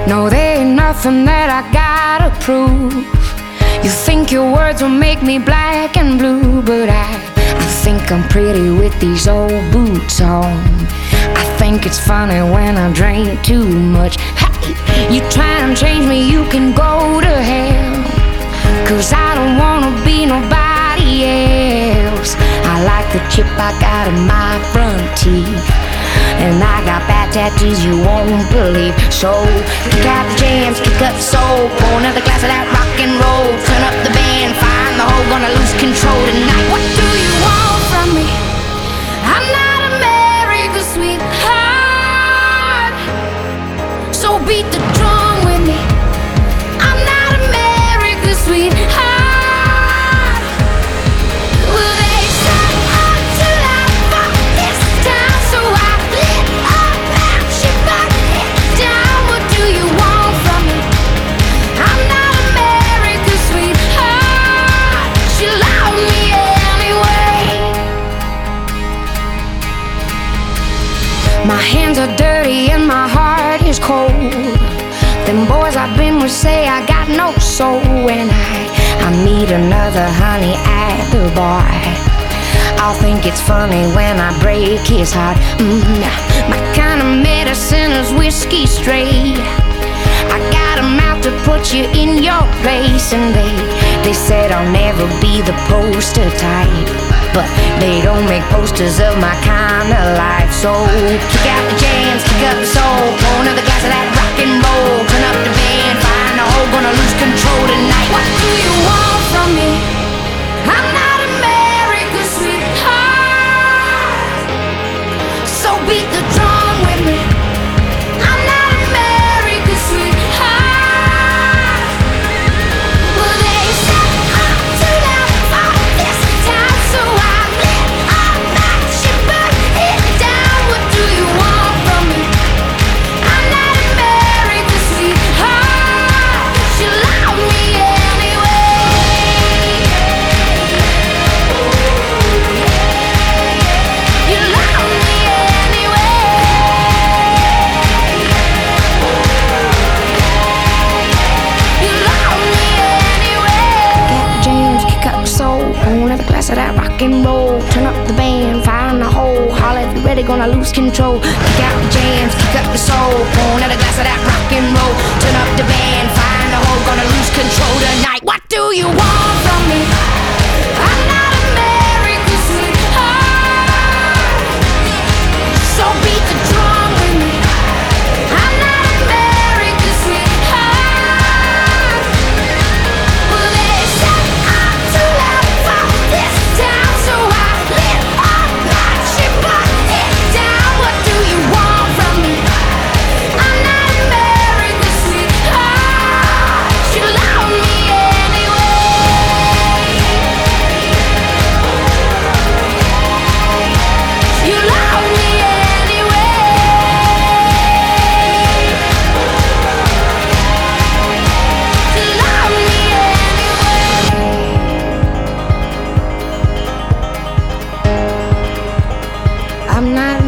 No, there ain't nothing that I gotta prove. You think your words will make me black and blue, but I think I'm pretty with these old boots on. I think it's funny when I drink too much. Hey, you try and change me, you can go to hell, 'cause I don't wanna be nobody else. I like the chip I got in my front teeth, and I got bad tattoos you won't believe. So kick out the jams, kick up the soul, pour another glass of that rock and roll. Turn up the band, find the hole, gonna lose control tonight. What do you want from me? I'm not America's sweetheart, so beat the drum with me. I'm not America's sweetheart. Well, they say I'm too loud for this town, so I lit up and she put it down. What do you want from me? I'm not America's sweetheart. She loved me anyway. My hands are dirty and my heart is cold. Them boys I've been with say I got no soul. When I meet another honey at the bar, I'll think it's funny when I break his heart. My kind of medicine is whiskey straight. I got a mouth to put you in your place, and they said I'll never be the poster type, but they don't make posters of my kind of life. So kick out the jams, kick up the soul, pour another glass of that rock and roll. Turn up the band, find the hole, gonna lose control tonight. What do you want from me? I'm not America's sweetheart, so beat the drum with me. I'm not America's sweetheart. Well, they say I'm too loud for this town, so I lit up and she put it down. What do you want from me? I'm not America's sweetheart. She loved me anyway. You love me anyway. You love me anyway. Got jams, kick up the soul, pour another glass of that rock and roll. Turn up the band, find the hole, holler if you're ready, gonna lose control. Kick out the jams, kick up the soul, pour another glass of that rock and roll. Turn up the band, find the hole, gonna lose control tonight. What do you want from me? I'm not America's sweetheart, so beat the drum with me. I'm not America's sweetheart. Well, they say I'm too loud for this town, so I lit up like she put it down. What do you want from me? I'm not America's sweetheart. She loved me anyway. You love me anyway. You love me anyway. I'm not